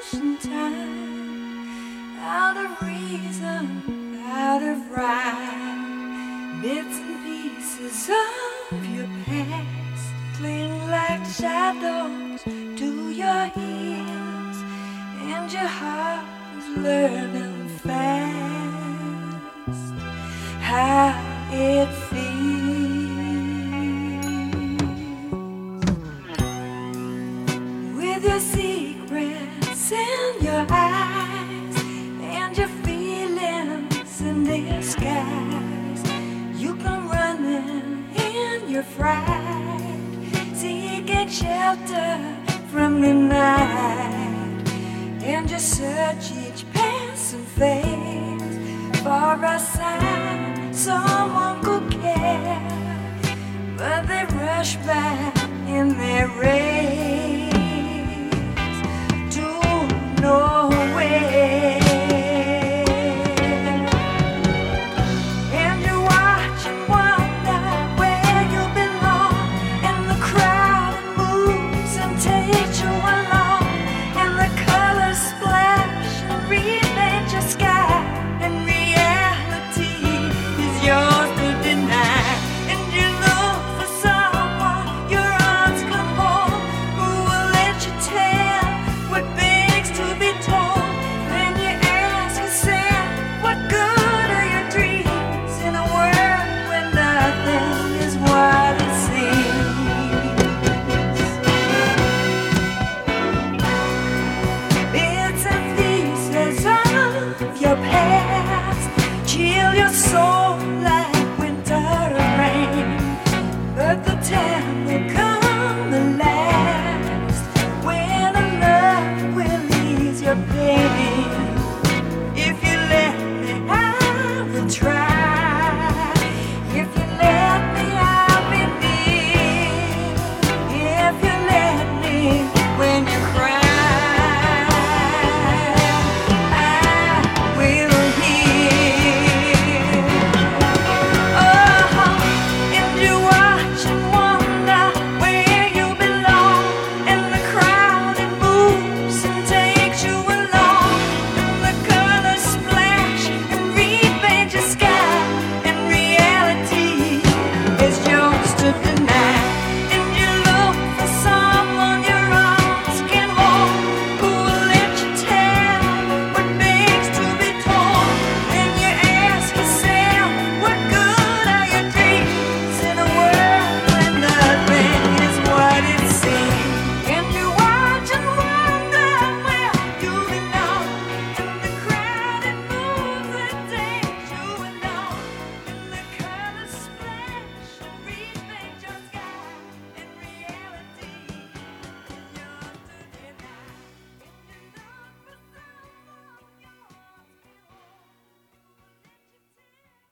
ocean time, out of reason, out of rhyme. Bits and pieces of your past cling like shadows to your heels, and your heart is learning fast how it feels. With your secrets in your eyes and your feelings in disguise, you come running in your fright, seeking shelter from the night, and you search each passing phase for a sign someone could care, but they rush by in their race.